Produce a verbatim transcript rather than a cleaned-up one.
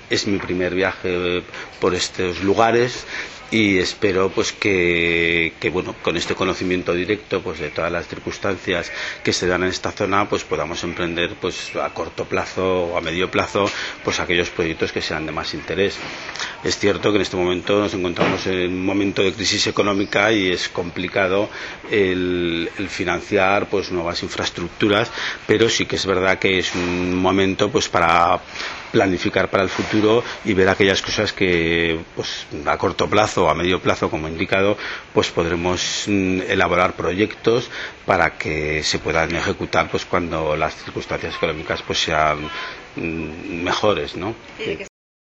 es mi primer viaje por estos lugares y espero pues que, que bueno, con este conocimiento directo pues de todas las circunstancias que se dan en esta zona, pues podamos emprender pues a corto plazo o a medio plazo pues aquellos proyectos que sean de más interés. Es cierto que en este momento nos encontramos en un momento de crisis económica y es complicado el, el financiar pues nuevas infraestructuras, pero sí que es verdad que es un momento pues para planificar para el futuro y ver aquellas cosas que pues a corto plazo o a medio plazo, como he indicado, pues podremos mm, elaborar proyectos para que se puedan ejecutar pues cuando las circunstancias económicas pues sean mm, mejores, ¿no?